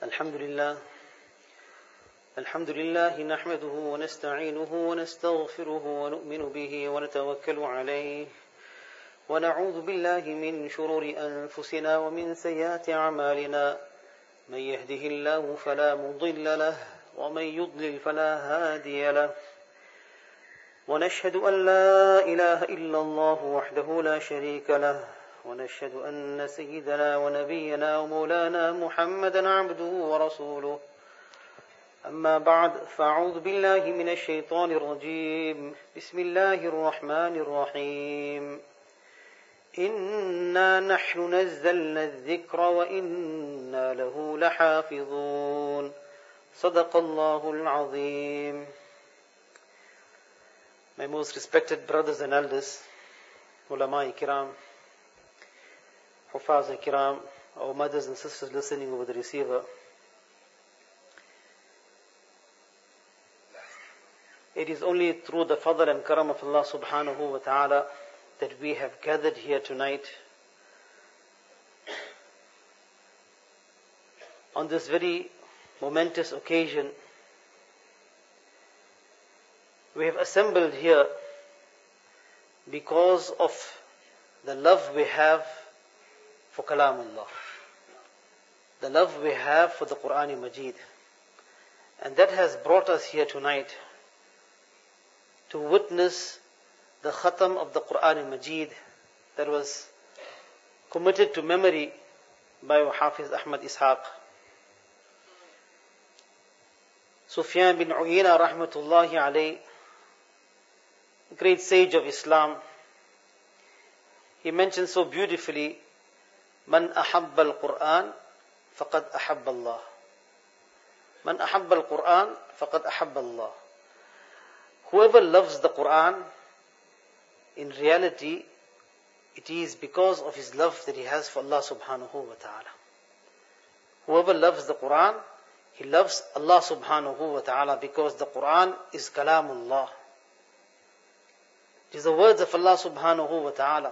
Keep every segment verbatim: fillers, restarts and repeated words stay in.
الحمد لله الحمد لله نحمده ونستعينه ونستغفره ونؤمن به ونتوكل عليه ونعوذ بالله من شرور أنفسنا ومن سيئات أعمالنا من يهده الله فلا مضل له ومن يضلل فلا هادي له ونشهد أن لا إله إلا الله وحده لا شريك له ونشهد أن سيدنا ونبينا ومولانا محمدا عبده ورسوله أما بعد فأعوذ بالله من الشيطان الرجيم بسم الله الرحمن الرحيم إنا نحن نزلنا الذكر وإنا له لحافظون صدق الله العظيم. My most respected brothers and elders, ulama kiram, hufaz kiram, our mothers and sisters listening over the receiver, it is only through the fadl and karam of Allah subhanahu wa ta'ala that we have gathered here tonight on this very momentous occasion. We have assembled here because of the love we have for Kalamullah, the love we have for the Quran Majid, and that has brought us here tonight to witness the khatam of the Quran Majid that was committed to memory by Hafiz Ahmad Ishaq. Sufyan bin Uyayna rahmatullahi alayh, great sage of Islam, he mentions so beautifully, Man ahabba al-Quran faqad ahabba Allah. Man ahabba al-Quran faqad ahabba Allah. Whoever loves the Quran, in reality, it is because of his love that he has for Allah subhanahu wa ta'ala. Whoever loves the Quran, he loves Allah subhanahu wa ta'ala because the Quran is kalamullah. It is the words of Allah subhanahu wa ta'ala.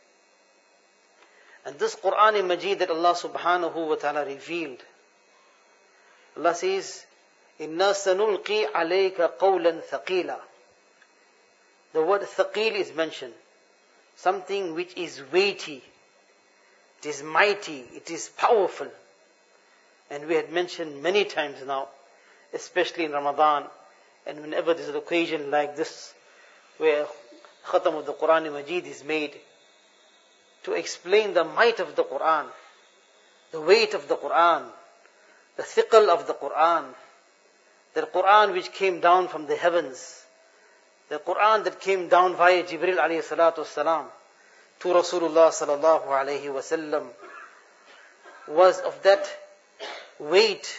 And this Quran Majid that Allah subhanahu wa ta'ala revealed, Allah says, Inna sanulqi alayka qawlan thaqila. The word thaqil is mentioned. Something which is weighty, it is mighty, it is powerful. And we had mentioned many times now, especially in Ramadan, and whenever there's an occasion like this, where Khatam of the Quran Majid is made, to explain the might of the Quran, the weight of the Quran, the thiqal of the Quran, the Quran which came down from the heavens, the Quran that came down via Jibril alayhi salatu wasalam to Rasulullah sallallahu alayhi wasallam, was of that weight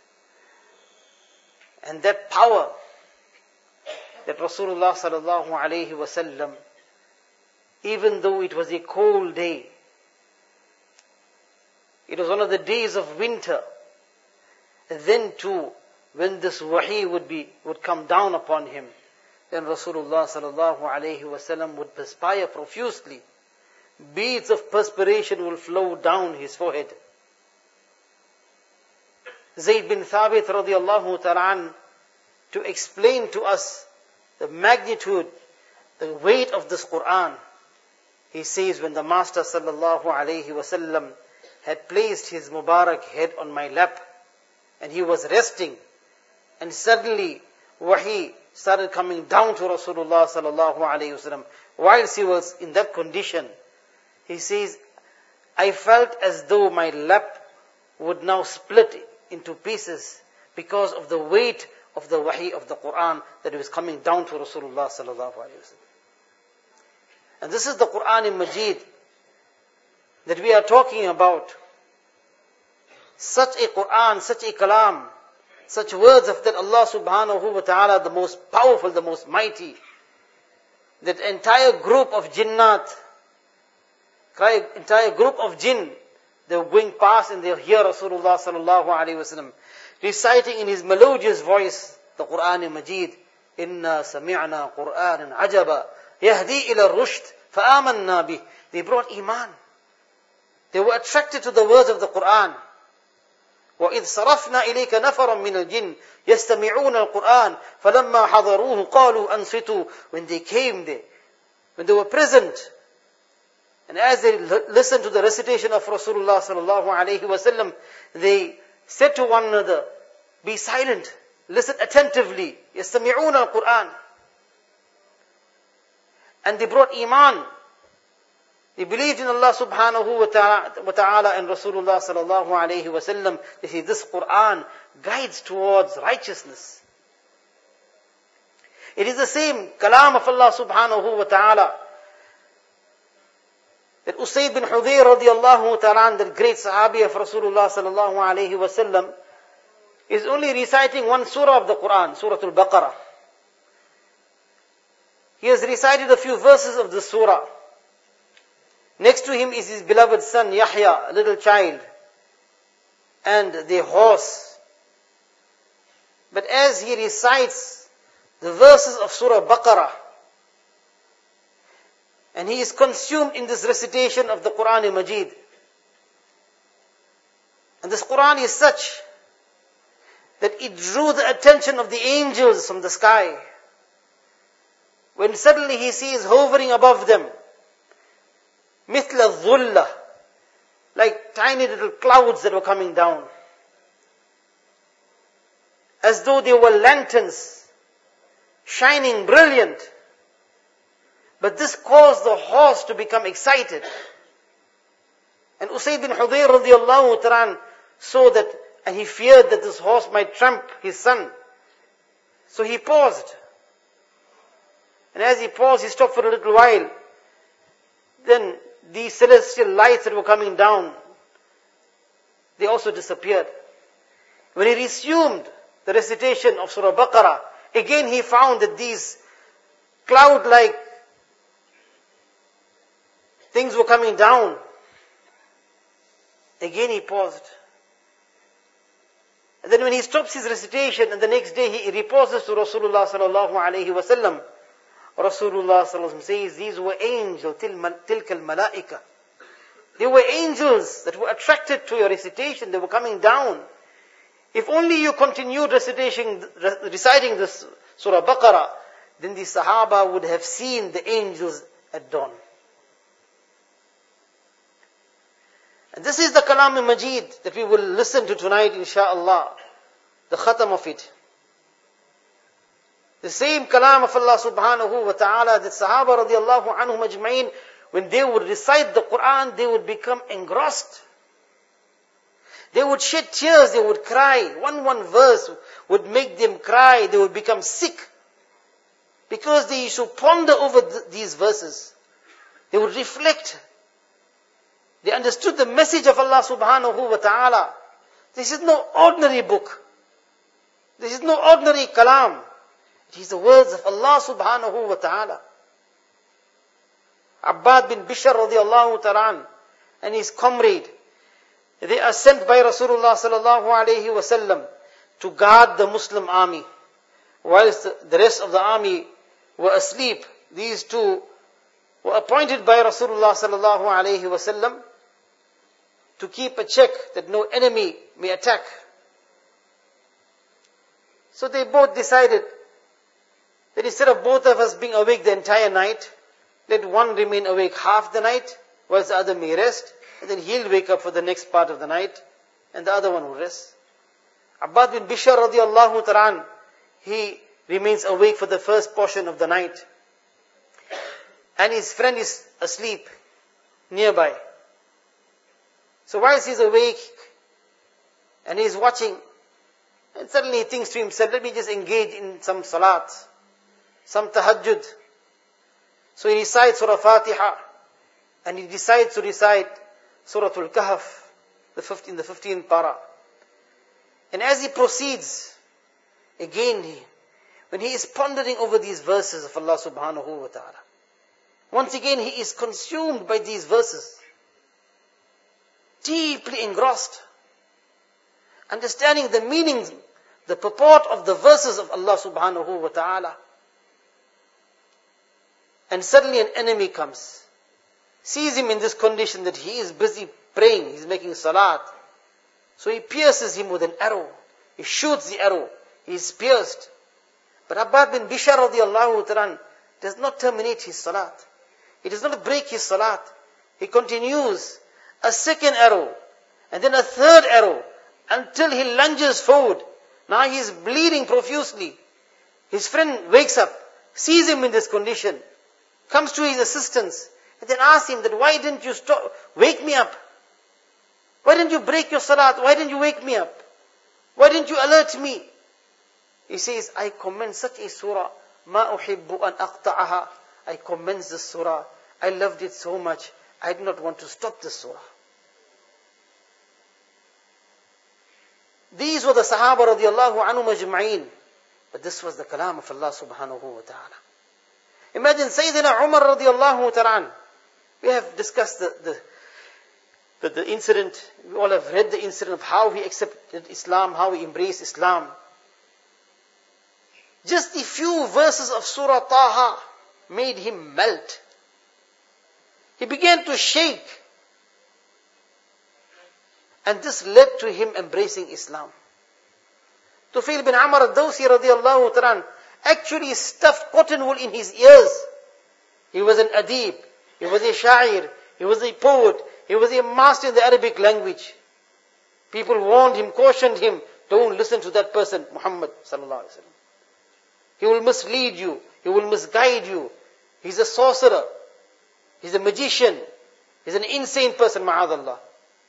and that power that Rasulullah sallallahu alayhi wasallam, even though it was a cold day, it was one of the days of winter, then too, when this wahi would be, would come down upon him, then Rasulullah sallallahu alayhi wasallam would perspire profusely. Beads of perspiration will flow down his forehead. Zayd bin Thabit radiallahu ta'ala, to explain to us the magnitude, the weight of this Quran, he says, when the Master sallallahu alayhi wasallam had placed his Mubarak head on my lap, and he was resting, and suddenly wahi started coming down to Rasulullah sallallahu alayhi wasallam. Whilst he was in that condition, he says, I felt as though my lap would now split into pieces because of the weight of the wahi of the Quran that was coming down to Rasulullah sallallahu alayhi wasallam. And this is the Quran Majid that we are talking about. Such a Quran, such a kalam, such words of that Allah subhanahu wa ta'ala, the most powerful, the most mighty, that entire group of jinnat, entire group of jinn, they were going past and they hear Rasulullah sallallahu alayhi wasallam reciting in his melodious voice the Quran Majid. Inna sami'na Qur'anan ajaba yahdi ila rushd fa'amanna bih. They brought iman. They were attracted to the words of the Quran. They وَإِذْ صَرَفْنَا إِلَيْكَ نَفَرًا مِنَ الْجِنِّ يَسْتَمِعُونَ الْقُرْآنَ فَلَمَّا حَضَرُوهُ قَالُوا أَنصِتُوا. When they came there, when they were present, and as they listened to the recitation of Rasulullah sallallahu alaihi wasallam, they said to one another, be silent, listen attentively. يَسْتَمِعُونَ الْقُرْآنَ. And they brought iman. They believed in Allah subhanahu wa ta'ala and Rasulullah sallallahu alayhi wa sallam. They say this Quran guides towards righteousness. It is the same kalam of Allah subhanahu wa ta'ala that Usayd bin Hudayr radiallahu ta'ala, the great sahabi of Rasulullah sallallahu alayhi wa sallam, is only reciting one surah of the Quran, Surah Al-Baqarah. He has recited a few verses of the surah. Next to him is his beloved son Yahya, a little child, and the horse. But as he recites the verses of Surah Baqarah, and he is consumed in this recitation of the Quran Majid, and this Quran is such that it drew the attention of the angels from the sky, when suddenly he sees hovering above them, مِثْلَ الظُّلَّةِ, like tiny little clouds that were coming down, as though they were lanterns, shining brilliant. But this caused the horse to become excited. And Usayd bin Hudayr radiallahu ta'ala saw that, and he feared that this horse might tramp his son. So he paused. And as he paused, he stopped for a little while. Then these celestial lights that were coming down, they also disappeared. When he resumed the recitation of Surah Baqarah, again he found that these cloud-like things were coming down. Again he paused. And then when he stops his recitation, and the next day he reposes to Rasulullah sallallahu alayhi wa sallam, Rasulullah sallallahu alayhi wa sallam says, these were angels, tilka al-malaika. They were angels that were attracted to your recitation, they were coming down. If only you continued recitation, reciting this Surah Baqarah, then the Sahaba would have seen the angels at dawn. And this is the Kalam Majid that we will listen to tonight, inshaAllah, the khatam of it. The same kalam of Allah subhanahu wa ta'ala that Sahaba radiallahu anhum ajma'in, when they would recite the Quran, they would become engrossed. They would shed tears, they would cry. One one verse would make them cry, they would become sick. Because they used to ponder over th- these verses. They would reflect. They understood the message of Allah subhanahu wa ta'ala. This is no ordinary book. This is no ordinary kalam. It is the words of Allah subhanahu wa ta'ala. Abbad bin Bishr radiallahu ta'ala and his comrade, they are sent by Rasulullah sallallahu alayhi wa sallam to guard the Muslim army. Whilst the rest of the army were asleep, these two were appointed by Rasulullah sallallahu alayhi wa sallam to keep a check that no enemy may attack. So they both decided that instead of both of us being awake the entire night, let one remain awake half the night, whilst the other may rest, and then he'll wake up for the next part of the night, and the other one will rest. Abbad bin Bishr radiallahu ta'ala, he remains awake for the first portion of the night, and his friend is asleep nearby. So whilst he's awake, and he's watching, and suddenly he thinks to himself, let me just engage in some salat, some tahajjud. So he recites Surah Fatiha, and he decides to recite Surah Al-Kahf, the fifteen, the fifteenth para. And as he proceeds, again, he, when he is pondering over these verses of Allah subhanahu wa ta'ala, once again he is consumed by these verses, deeply engrossed, understanding the meanings, the purport of the verses of Allah subhanahu wa ta'ala. And suddenly an enemy comes, sees him in this condition that he is busy praying, he's making salat, So he pierces him with an arrow. He shoots the arrow. He is pierced. But Abbad bin Bishr radiallahu ta'ala does not terminate his salat. He does not break his salat. He continues a second arrow and then a third arrow until he lunges forward. Now he is bleeding profusely. His friend wakes up, sees him in this condition, comes to his assistance, and then asks him that, why didn't you stop, wake me up? Why didn't you break your salat? Why didn't you wake me up? Why didn't you alert me? He says, I commend such a surah, ma uhibbu an aqta'aha. I commend this surah. I loved it so much. I did not want to stop this surah. These were the Sahaba radiallahu anhum ajma'een. But this was the kalam of Allah subhanahu wa ta'ala. Imagine Sayyidina Umar radiallahu ta'ala. We have discussed the, the, the, the incident. We all have read the incident of how he accepted Islam, how he embraced Islam. Just a few verses of Surah Taha made him melt. He began to shake. And this led to him embracing Islam. Tufail bin Amr al-Dawsi radiallahu ta'ala actually stuffed cotton wool in his ears. He was an adib. He was a sha'ir. He was a poet. He was a master in the Arabic language. People warned him, cautioned him, don't listen to that person, Muhammad sallallahu alaihi wasallam. He will mislead you. He will misguide you. He's a sorcerer. He's a magician. He's an insane person, ma'adallah.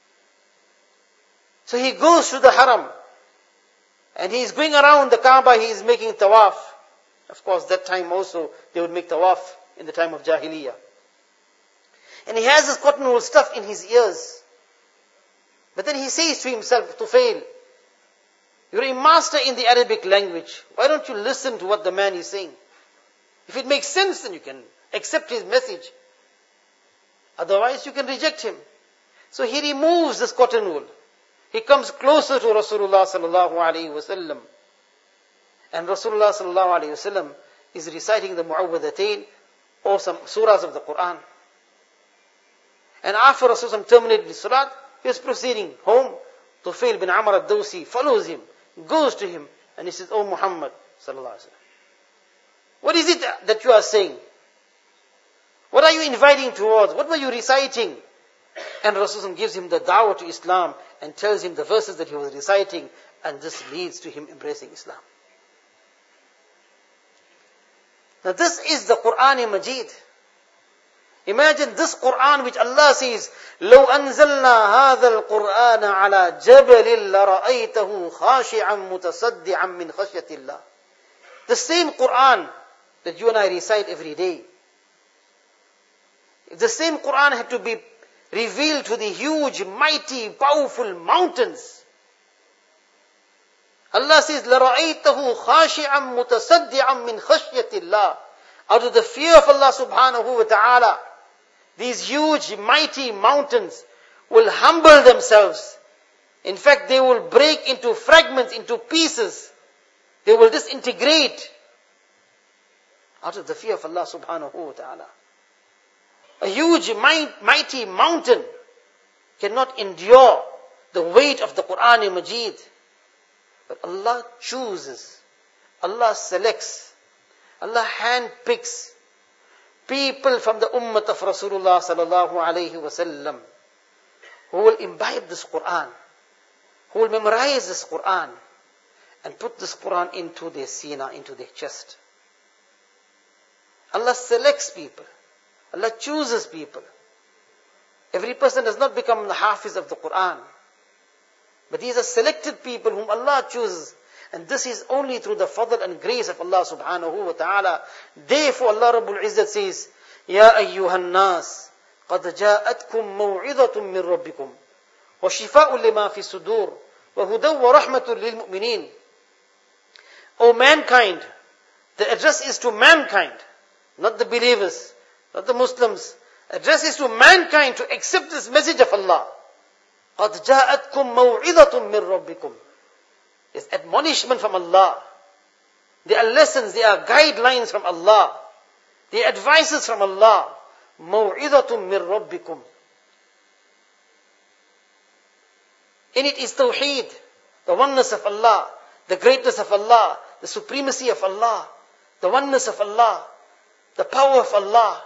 So he goes to the haram. And he's going around the Kaaba, he is making tawaf. Of course, that time also, they would make tawaf in the time of Jahiliyyah. And he has this cotton wool stuff in his ears. But then he says to himself, Tufail, you're a master in the Arabic language. Why don't you listen to what the man is saying? If it makes sense, then you can accept his message. Otherwise, you can reject him. So he removes this cotton wool. He comes closer to Rasulullah sallallahu alaihi wasallam. And Rasulullah sallallahu alaihi wasallam is reciting the Mu'awwidhatayn or some surahs of the Quran. And after Rasulullah terminated the salat, he is proceeding home. Tufail bin Amr al-Dawsi follows him, goes to him, and he says, Oh Muhammad sallallahu alaihi wasallam, what is it that you are saying? What are you inviting towards? What were you reciting? And Rasulullah gives him the da'wah to Islam and tells him the verses that he was reciting, and this leads to him embracing Islam. Now this is the Quran Majid. Imagine this Quran which Allah says, لَوْ أَنزَلْنَا هَذَا الْقُرْآنَ عَلَى جَبَلٍ لَرَأَيْتَهُ خَاشِعًا مُتَصَدِّعًا مِنْ خَشْيَةِ اللَّهِ. The same Quran that you and I recite every day. If the same Quran had to be revealed to the huge, mighty, powerful mountains, Allah says, لَرَأَيْتَهُ خَاشِعًا مُتَصَدِّعًا مِنْ خَشْيَةِ اللَّهِ. Out of the fear of Allah subhanahu wa ta'ala, these huge, mighty mountains will humble themselves. In fact, they will break into fragments, into pieces. They will disintegrate out of the fear of Allah subhanahu wa ta'ala. A huge, mighty mountain cannot endure the weight of the Quran Majid. But Allah chooses, Allah selects, Allah handpicks people from the ummah of Rasulullah sallallahu alayhi wasallam who will imbibe this Quran, who will memorize this Quran and put this Quran into their sina, into their chest. Allah selects people. Allah chooses people. Every person does not become the hafiz of the Quran. But these are selected people whom Allah chooses. And this is only through the fadl and grace of Allah subhanahu wa ta'ala. Therefore Allah Rabbul Izzat says, Ya ayyuhan nas, qad ja'atkum maw'idatun min rabbikum, wa shifa'un lima fi sudur, wa hudaw wa rahmatun lil mu'minin. O mankind, the address is to mankind, not the believers, not the Muslims. Address is to mankind to accept this message of Allah. قَدْ جَاءَتْكُمْ مَوْعِظَةٌ مِّن رَبِّكُمْ. It's admonishment from Allah. There are lessons, there are guidelines from Allah. There are advices from Allah. مَوْعِظَةٌ مِّن رَبِّكُمْ. In it is Tawheed, the oneness of Allah, the greatness of Allah, the supremacy of Allah, the oneness of Allah, the power of Allah.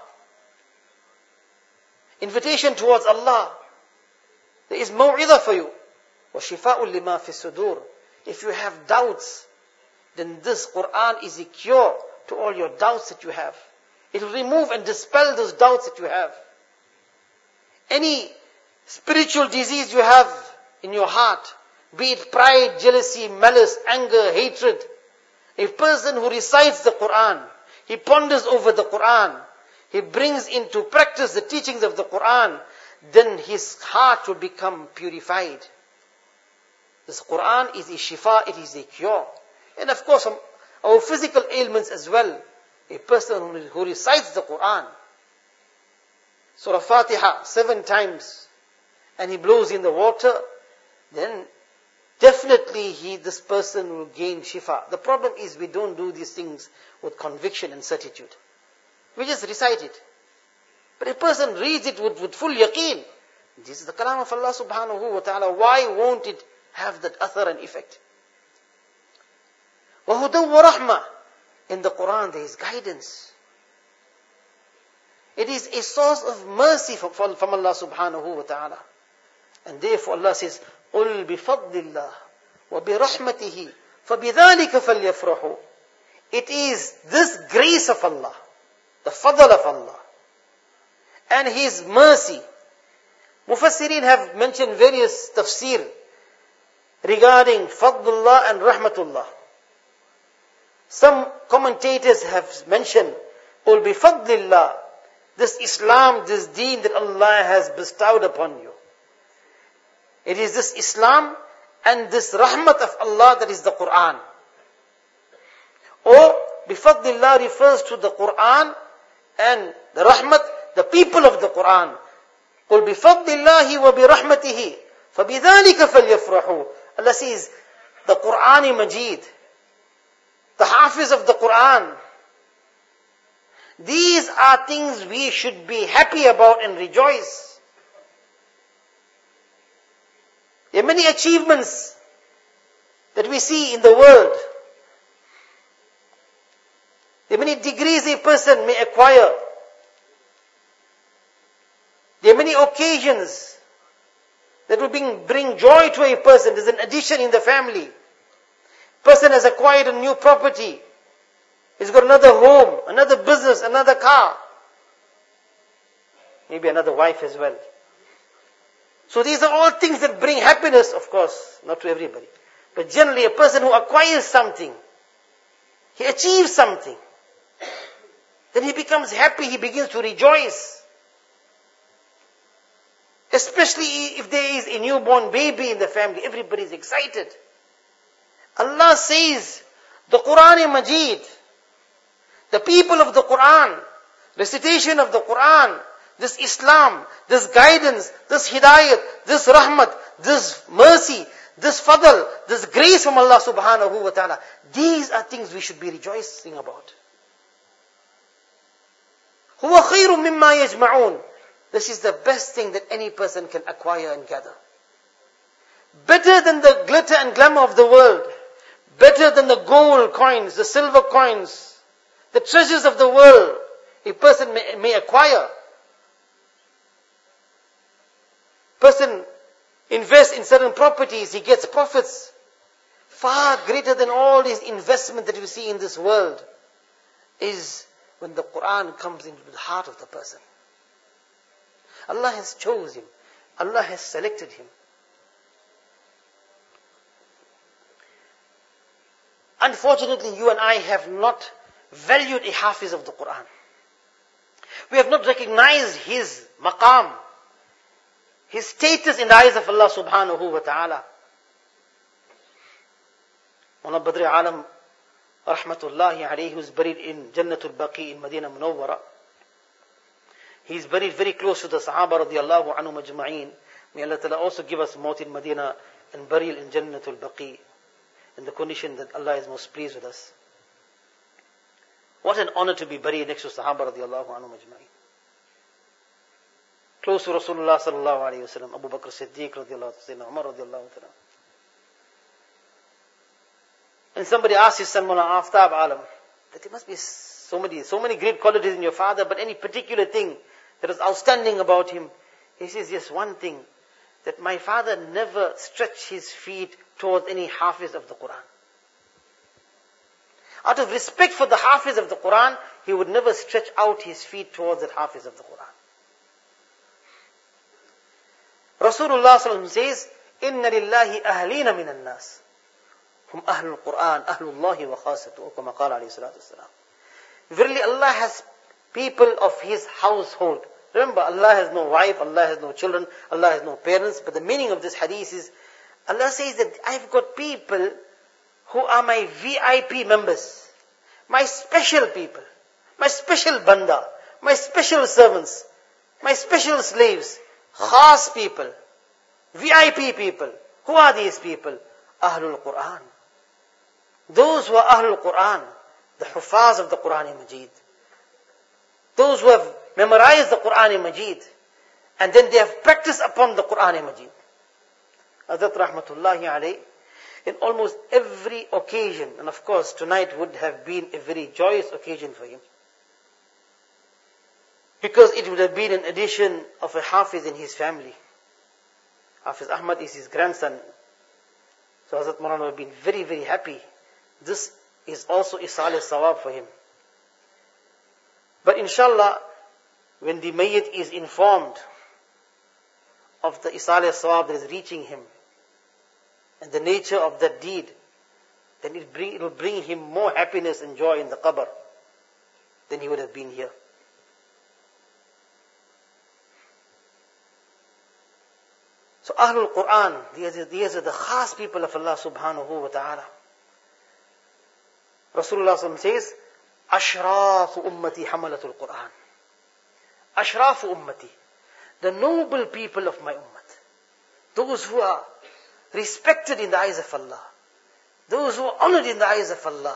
Invitation towards Allah. There is maw'idah for you. وَشِفَاءٌ لِمَا فِي الصُّدُورِ. If you have doubts, then this Quran is a cure to all your doubts that you have. It will remove and dispel those doubts that you have. Any spiritual disease you have in your heart, be it pride, jealousy, malice, anger, hatred, a person who recites the Quran, he ponders over the Quran, he brings into practice the teachings of the Quran, then his heart will become purified. This Quran is a shifa, it is a cure. And of course, our physical ailments as well. A person who recites the Quran, Surah Fatiha, seven times, and he blows in the water, then definitely he, this person will gain shifa. The problem is we don't do these things with conviction and certitude. We just recite it. But a person reads it with, with full yaqeen. This is the kalam of Allah subhanahu wa ta'ala. Why won't it have that athar and effect? وَهُدًى وَرَحْمَةً. In the Quran there is guidance. It is a source of mercy from, from Allah subhanahu wa ta'ala. And therefore Allah says, قُلْ بِفَضْلِ اللَّهِ وَبِرَحْمَتِهِ فَبِذَلِكَ فَلْيَفْرَحُوا. It is this grace of Allah, the fadl of Allah, and His mercy. Mufassirin have mentioned various tafsir regarding Fadlullah and Rahmatullah. Some commentators have mentioned, قُلْ بِفَضْلِ اللَّهِ. This Islam, this deen that Allah has bestowed upon you. It is this Islam and this rahmat of Allah that is the Quran. Or, bifadlillah refers to the Quran and the rahmat, the people of the Quran. قُلْ بِفَضْلِ اللَّهِ وَبِرَحْمَتِهِ فَبِذَلِكَ فَلْيَفْرَحُوا. Allah says, the Quran Majid, the Hafiz of the Quran, these are things we should be happy about and rejoice. There are many achievements that we see in the world. There are many degrees a person may acquire. There are many occasions that will bring, bring joy to a person. There's an addition in the family. Person has acquired a new property. He's got another home, another business, another car. Maybe another wife as well. So these are all things that bring happiness, of course, not to everybody. But generally a person who acquires something, he achieves something, then he becomes happy, he begins to rejoice. Especially if there is a newborn baby in the family, everybody is excited. Allah says, the Quran Majid, the people of the Quran, recitation of the Quran, this Islam, this guidance, this hidayat, this rahmat, this mercy, this fadl, this grace from Allah subhanahu wa ta'ala, these are things we should be rejoicing about. هُوَ خَيْرٌ مِمَّا يَجْمَعُونَ. This is the best thing that any person can acquire and gather. Better than the glitter and glamour of the world. Better than the gold coins, the silver coins, the treasures of the world a person may, may acquire. Person invests in certain properties, he gets profits far greater than all these investment that you see in this world, is when the Quran comes into the heart of the person. Allah has chosen him. Allah has selected him. Unfortunately, you and I have not valued a Hafiz of the Quran. We have not recognized his maqam, his status in the eyes of Allah subhanahu wa ta'ala. Mawlana Badr Alam, rahmatullahi alayhi, who is buried in Jannatul Baqi in Medina Munawwara. He is buried very close to the Sahaba radiallahu anhum ajma'een. May Allah Ta'ala also give us maut in Medina and burial in Jannatul Baqi, in the condition that Allah is most pleased with us. What an honor to be buried next to Sahaba radiallahu anhum ajma'een. close to Rasulullah sallallahu alayhi wa sallam, Abu Bakr Siddiq radiallahu anhu, Umar radiallahu anhu. And somebody asked his son, Mullah Aftab Alam, that there must be so many, so many great qualities in your father, but any particular thing that is outstanding about him. He says, yes, one thing, that my father never stretched his feet towards any hafiz of the Quran. Out of respect for the hafiz of the Quran, he would never stretch out his feet towards that hafiz of the Quran. Rasulullah sallallahu says, Inna lillahi ahlina min al-nas. Hum ahlul Quran, ahlullahi wa khasatu, kama qala alayhi salatu wasalam. Verily Allah has people of His household. Remember, Allah has no wife, Allah has no children, Allah has no parents. But the meaning of this hadith is, Allah says that I've got people who are my V I P members, my special people, my special banda, my special servants, my special slaves, khas people, V I P people. Who are these people? Ahlul Quran. Those who are Ahlul Quran, the Hufaz of the Quran Majid. Those who have memorized the Quran Majid, and then they have practiced upon the Quran Majid. Hazrat Rahmatullahi alayhi, in almost every occasion, and of course tonight would have been a very joyous occasion for him, because it would have been an addition of a Hafiz in his family. Hafiz Ahmad is his grandson. So Hazrat Maulana would have been very, very happy. This is also Isal al-Sawab for him. But inshallah, when the Mayyit is informed of the Isal al-Sawab that is reaching him, and the nature of that deed, then it, bring, it will bring him more happiness and joy in the qabr than he would have been here. So Ahlul Quran, these are, these are the khas people of Allah subhanahu wa ta'ala. Rasulullah sallallahu says, Ashrafu ummati hamalatul Quran. Ashrafu ummati. The noble people of my ummah. Those who are respected in the eyes of Allah. Those who are honored in the eyes of Allah.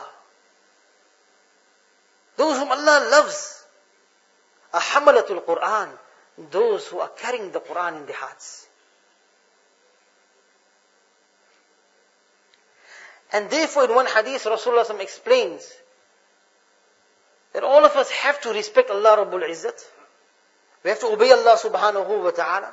Those whom Allah loves. A hamalatul Quran. Those who are carrying the Quran in their hearts. And therefore in one hadith Rasulullah explains that all of us have to respect Allah Rabbul Izzat. We have to obey Allah subhanahu wa ta'ala.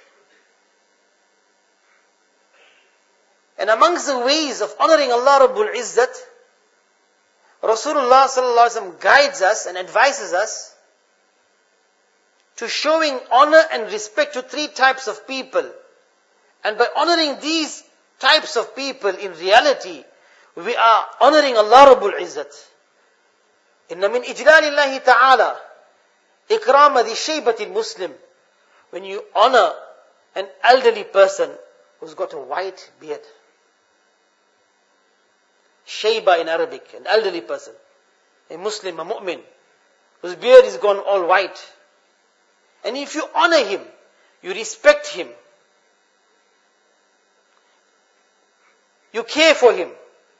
And amongst the ways of honoring Allah Rabbul Izzat, Rasulullah sallallahu alaihi wasallam guides us and advises us to showing honor and respect to three types of people. And by honoring these types of people, in reality, we are honoring Allah Rabbul Izzat. Inna min ijlalillahi ta'ala ikrama di shaybatil Muslim. When you honor an elderly person who's got a white beard. Shayba in Arabic, an elderly person. A Muslim, a mu'min, whose beard is gone all white. And if you honor him, you respect him, you care for him,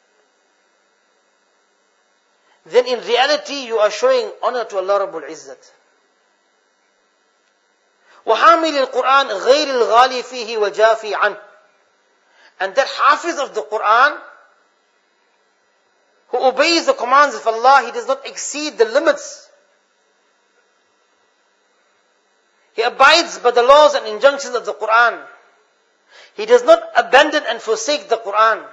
then in reality you are showing honor to Allah Rabbul Izzat. وَحَامِلِ الْقُرْآنِ غَيْرِ الْغَالِ فِيهِ وَجَافِي عَنْهِ. And that Hafiz of the Quran, who obeys the commands of Allah, he does not exceed the limits. He abides by the laws and injunctions of the Quran. He does not abandon and forsake the Quran.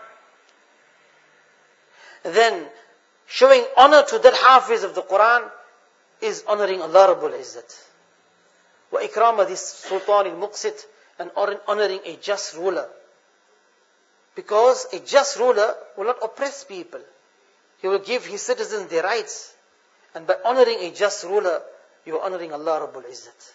Then, showing honor to that Hafiz of the Quran is honoring Allah Rabbul Izzat. Wa ikrama this Sultan al-Muqsit, and honoring a just ruler. Because a just ruler will not oppress people. He will give his citizens their rights. And by honoring a just ruler, you are honoring Allah Rabbul Izzat.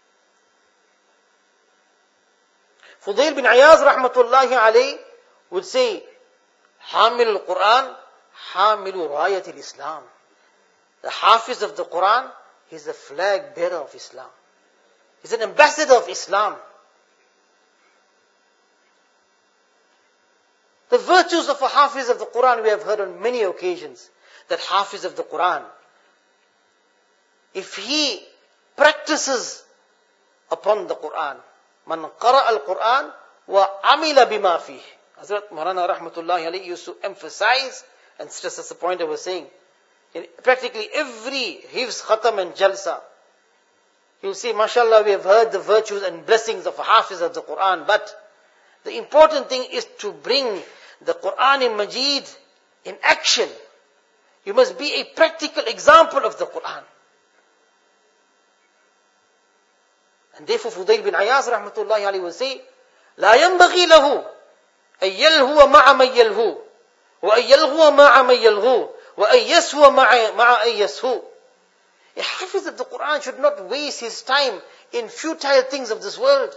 Fudail bin Ayaz rahmatullahi alayhi would say, Hamil al-Quran, Hamilu Rayat al-Islam. The Hafiz of the Quran, he's the flag bearer of Islam. He's an ambassador of Islam. The virtues of a Hafiz of the Quran we have heard on many occasions. That Hafiz of the Quran, if he practices upon the Quran. Man qara al-Quran wa amila bima fih. Hazrat Maulana Rahmatullahi alayhi used to emphasize and stress, that's the point I was saying. In practically every hifz, khatam and jalsa, you'll see, mashallah, we have heard the virtues and blessings of a hafiz of the Quran, but the important thing is to bring the Quran in Majid in action. You must be a practical example of the Quran. And therefore Fudayl bin Ayaz rahmatullahi alayhi will say, لا ينبغي له أن يلهو مع من يلهو وأن يلغو مع من يلغو وأن يسهو مع مع أن يسهو. A hafiz of the Quran should not waste his time in futile things of this world.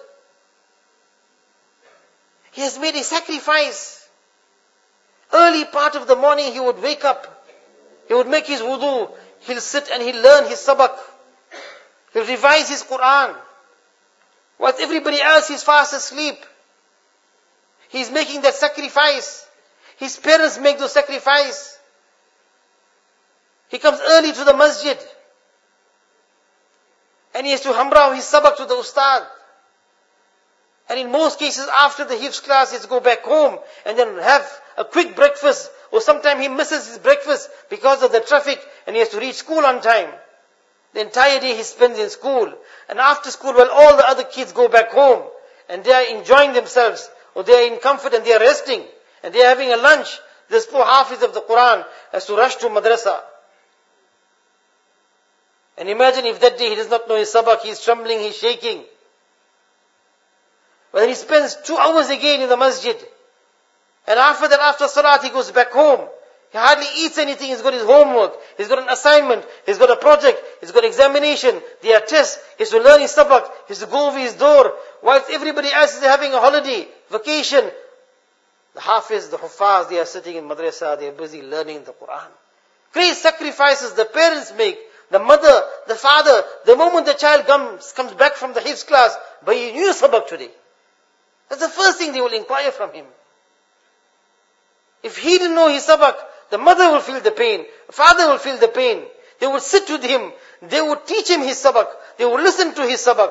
He has made a sacrifice. Early part of the morning he would wake up. He would make his wudu. He'll sit and he'll learn his sabak. He'll revise his Quran. Whilst everybody else is fast asleep. He's making that sacrifice. His parents make those sacrifice. He comes early to the masjid. And he has to hamra his sabak to the ustad. And in most cases, after the hifz class, he has to go back home and then have a quick breakfast. Or sometimes he misses his breakfast because of the traffic and he has to reach school on time. The entire day he spends in school. And after school, well, all the other kids go back home and they are enjoying themselves, or they are in comfort and they are resting and they are having a lunch. This poor hafiz of the Quran has to rush to madrasa. And imagine if that day he does not know his sabak, he is trembling, he is shaking. But then he spends two hours again in the masjid. And after that, after salat, he goes back home. He hardly eats anything. He's got his homework. He's got an assignment. He's got a project. He's got examination. There are tests. He has to learn his sabak. He has to go over his door. Whilst everybody else is having a holiday, vacation. The hafiz, the huffaz, they are sitting in madrasa. They are busy learning the Quran. Great sacrifices the parents make. The mother, the father. The moment the child comes, comes back from the hifz class, but you knew sabak today. That's the first thing they will inquire from him. If he didn't know his sabak, the mother will feel the pain. The father will feel the pain. They will sit with him. They will teach him his sabak. They will listen to his sabak.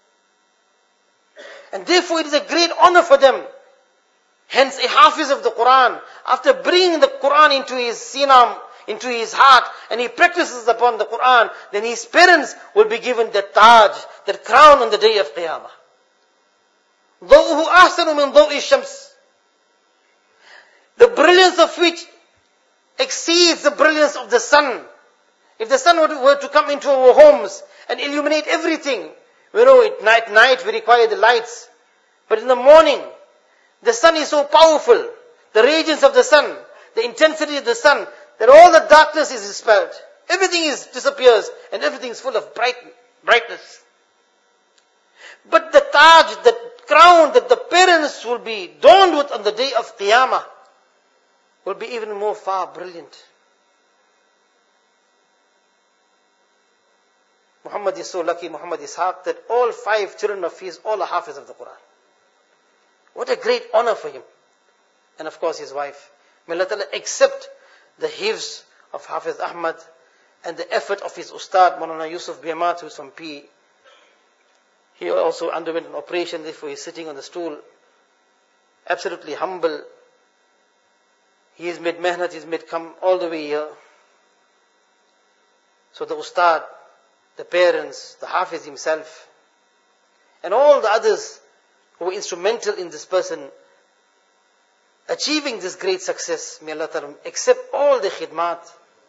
And therefore it is a great honor for them. Hence a hafiz of the Quran, after bringing the Quran into his sinam, into his heart, and he practices upon the Quran, then his parents will be given that taj, that crown on the day of Qiyamah. ضوءه أحسن من ضوء الشمس. The brilliance of which exceeds the brilliance of the sun. If the sun were to come into our homes and illuminate everything, we know at night, night we require the lights. But in the morning, the sun is so powerful, the radiance of the sun, the intensity of the sun, that all the darkness is dispelled. Everything is disappears and everything is full of bright, brightness. But the taj, the crown that the parents will be adorned with on the day of Qiyamah, will be even more far brilliant. Muhammad is so lucky, Muhammad Ishaq, that all five children of his, all are hafiz of the Quran. What a great honor for him. And of course his wife. May Allah Ta'ala accept the hifz of Hafiz Ahmad and the effort of his ustad, Maulana Yusuf Biamat, who is from P. He also underwent an operation, therefore he is sitting on the stool. Absolutely humble. He has made mehnat, he has made come all the way here. So the ustad, the parents, the hafiz himself, and all the others who were instrumental in this person achieving this great success, may Allah Ta'ala accept all the khidmat.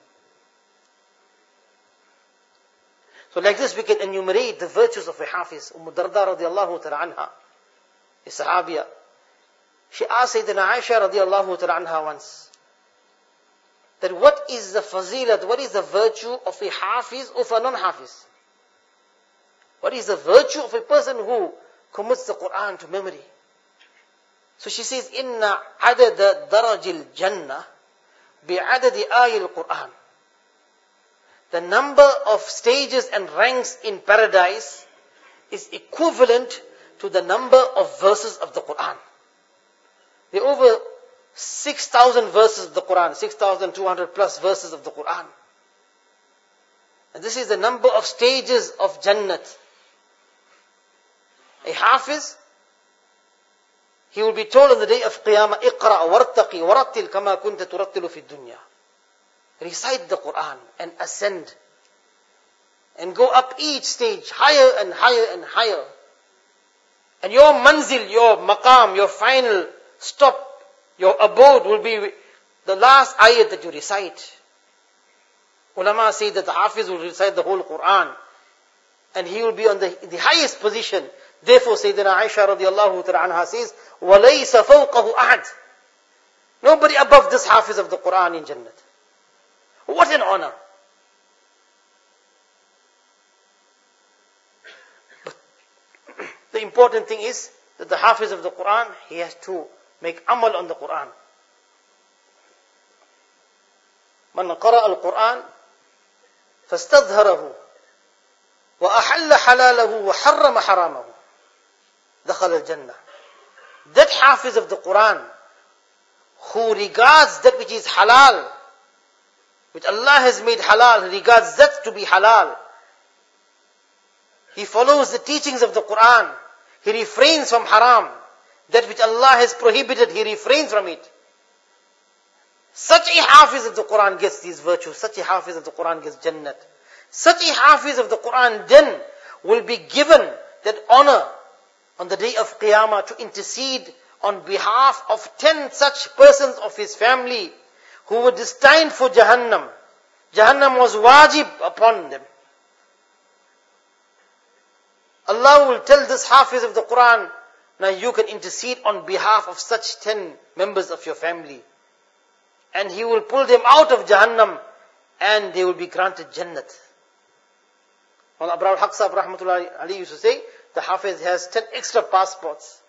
So like this we can enumerate the virtues of a hafiz. Umm Darda radiallahu ta'ala anha, a sahabiya. She asked Sayyidina Aisha radiallahu ta'ala anha once, that what is the fazilat, what is the virtue of a hafiz or of a non-hafiz? What is the virtue of a person who commits the Quran to memory? So she says, Inna adada darajil jannah bi'adadi ayil Quran. The number of stages and ranks in paradise is equivalent to the number of verses of the Quran. There are over six thousand verses of the Quran, six thousand two hundred plus verses of the Quran. And this is the number of stages of Jannat. a Hafiz, he will be told on the day of Qiyamah, اقرأ وارتقي ورتل كما كنت ترتل في الدنيا. Recite the Quran and ascend. And go up each stage, higher and higher and higher. And your manzil, your maqam, your final stop, your abode will be the last ayat that you recite. Ulama say that the Hafiz will recite the whole Quran. And he will be on the, the highest position. Therefore, Sayyidina Aisha radiallahu ta'ala anha says, وَلَيْسَ فَوْقَهُ أَحَدٍ. Nobody above this Hafiz of the Quran in Jannat. What an honor. But the important thing is that the Hafiz of the Quran, he has to make amal on the Quran. مَنْ قَرَأَ الْقُرْآنِ فَاسْتَظْهَرَهُ وَأَحَلَّ حَلَالَهُ وَحَرَّمَ حَرَامَهُ دَخَلَ الْجَنَّةِ. That Hafiz of the Quran, who regards that which is halal, which Allah has made halal, he regards that to be halal. He follows the teachings of the Quran. He refrains from haram. That which Allah has prohibited, he refrains from it. Such a Hafiz of the Quran gets these virtues. Such a Hafiz of the Quran gets Jannat. Such a Hafiz of the Quran then will be given that honor on the day of Qiyamah to intercede on behalf of ten such persons of his family who were destined for Jahannam. Jahannam was wajib upon them. Allah will tell this Hafiz of the Quran, now you can intercede on behalf of such ten members of your family. And he will pull them out of Jahannam and they will be granted Jannat. Well, Abraham al-Haq rahmatullahi alayhi used to say, the Hafiz has ten extra passports.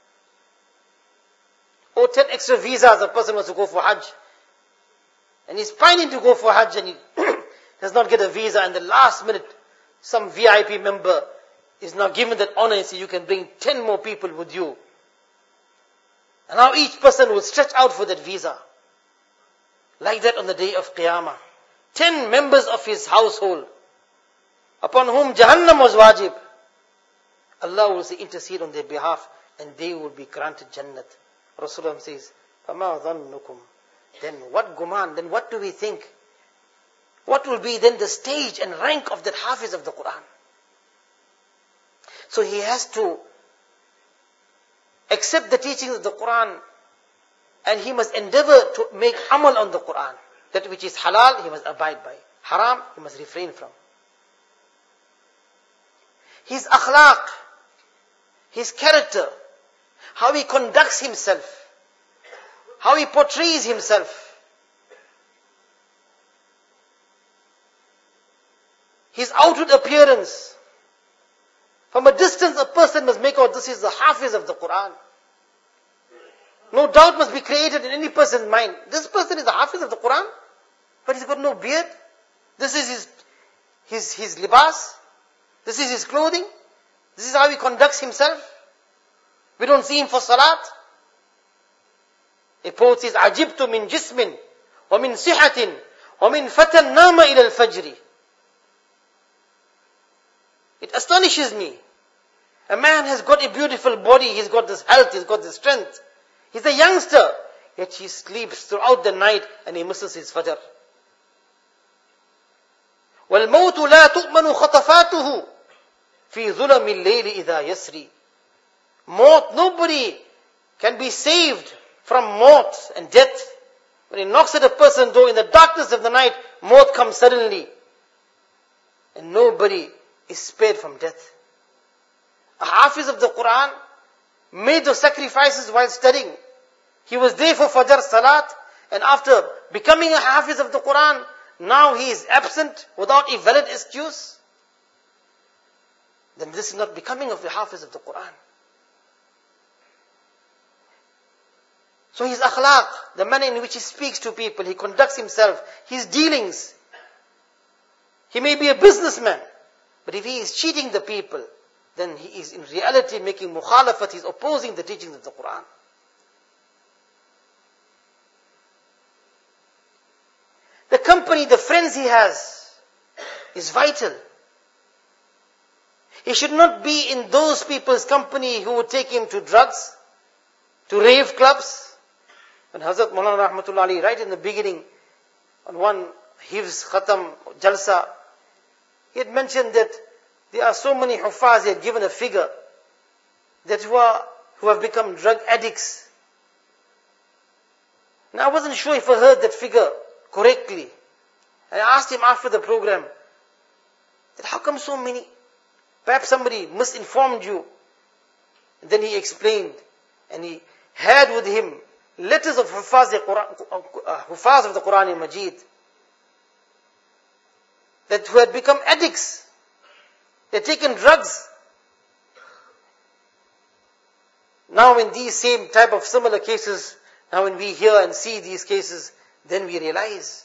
Or ten extra visas. A person wants to go for Hajj. And he's pining to go for Hajj and he does not get a visa. And the last minute, some V I P member is now given that honor and says, you can bring ten more people with you. And now each person will stretch out for that visa. Like that on the day of Qiyamah. Ten members of his household, upon whom Jahannam was wajib, Allah will say, intercede on their behalf and they will be granted Jannat. Rasulullah says, فَمَا ظَنُّكُمْ. Then what guman, then what do we think? What will be then the stage and rank of that Hafiz of the Quran? So he has to accept the teachings of the Quran and he must endeavor to make amal on the Quran. That which is halal, he must abide by. Haram, he must refrain from. His akhlaq, his character, how he conducts himself, how he portrays himself, his outward appearance. From a distance, a person must make out this is the Hafiz of the Quran. No doubt must be created in any person's mind. This person is the Hafiz of the Quran, but he's got no beard. This is his, his, his libas. This is his clothing. This is how he conducts himself. We don't see him for salat. A poet says, عَجِبْتُ مِنْ جِسْمٍ وَمِنْ صِحَةٍ وَمِنْ فَتًى نَامَ إِلَى الْفَجْرِ. It astonishes me. A man has got a beautiful body, he's got this health, he's got this strength. He's a youngster, yet he sleeps throughout the night and he misses his fajr. وَالْمَوْتُ لَا تُؤْمَنُ خَطَفَاتُهُ فِي ظُلَمِ اللَّيْلِ إِذَا يَسْرِي. Maut, nobody can be saved from maut and death. When he knocks at a person's door in the darkness of the night, maut comes suddenly. And nobody is spared from death. A Hafiz of the Quran made those sacrifices while studying. He was there for Fajr Salat, and after becoming a Hafiz of the Quran, now he is absent without a valid excuse. Then this is not becoming of the Hafiz of the Quran. So his akhlaq, the manner in which he speaks to people, he conducts himself, his dealings. He may be a businessman, but if he is cheating the people, then he is in reality making mukhalafat, he is opposing the teachings of the Quran. The company, the friends he has, is vital. He should not be in those people's company who would take him to drugs, to rave clubs. And Hazrat Maulana Rahmatullah Ali, right in the beginning, on one Hifz Khatam Jalsa, he had mentioned that there are so many Huffaz, he had given a figure, that who, are, who have become drug addicts. Now I wasn't sure if I heard that figure correctly. And I asked him after the program, that how come so many? Perhaps somebody misinformed you. And then he explained, and he had with him letters of Hufaz of the Quran and Majid, that who had become addicts. They'd taken drugs. Now in these same type of similar cases, now when we hear and see these cases, then we realize.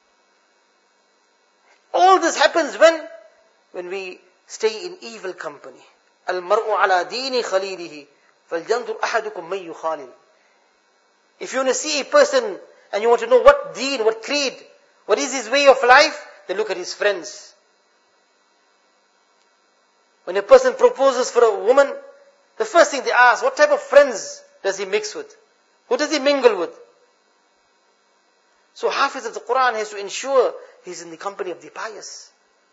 All this happens when? When we stay in evil company. Al-mar'u ala dini khalilihi, falyanzur ahadukum man yukhalil. If you want to see a person and you want to know what deen, what creed, what is his way of life, then look at his friends. When a person proposes for a woman, the first thing they ask, what type of friends does he mix with? Who does he mingle with? So Hafiz of the Quran has to ensure he's in the company of the pious.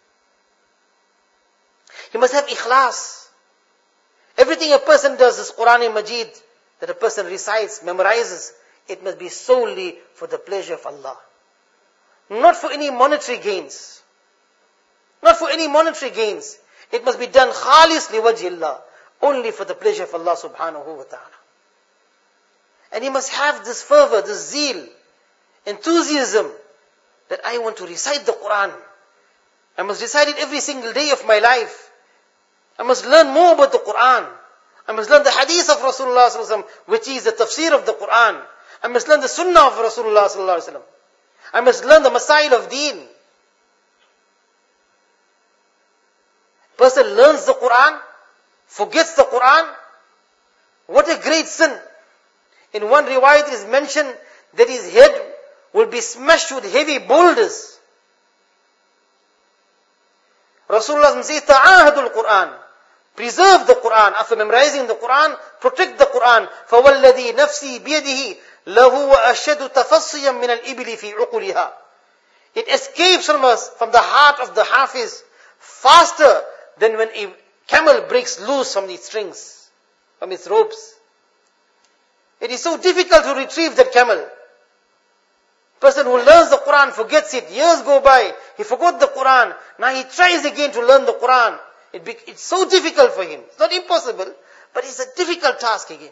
He must have ikhlas. Everything a person does, this Quran Majid, that a person recites, memorizes, it must be solely for the pleasure of Allah. Not for any monetary gains. Not for any monetary gains. It must be done khalis liwajhillah, only for the pleasure of Allah subhanahu wa ta'ala. And he must have this fervor, this zeal, enthusiasm, that I want to recite the Quran. I must recite it every single day of my life. I must learn more about the Quran. I must learn the hadith of Rasulullah sallallahu alaihi wasallam, which is the tafsir of the Quran. I must learn the sunnah of Rasulullah sallallahu alaihi wasallam. I must learn the masail of deen. Person learns the Quran, forgets the Quran. What a great sin. In one riwayat it is mentioned that his head will be smashed with heavy boulders. Rasulullah says, ta'ahadul Quran. Preserve the Quran. After memorizing the Quran, protect the Quran. فَوَالَّذِي نَفْسِي بِيَدِهِ لَهُ وَأَشَّدُ تَفَصِّيًا مِنَ الْإِبِلِ فِي عُقُلِهَا. It escapes from us, from the heart of the Hafiz, faster than when a camel breaks loose from its strings, from its ropes. It is so difficult to retrieve that camel. Person who learns the Quran forgets it. Years go by, he forgot the Quran. Now he tries again to learn the Quran. It be, it's so difficult for him. It's not impossible, but it's a difficult task again.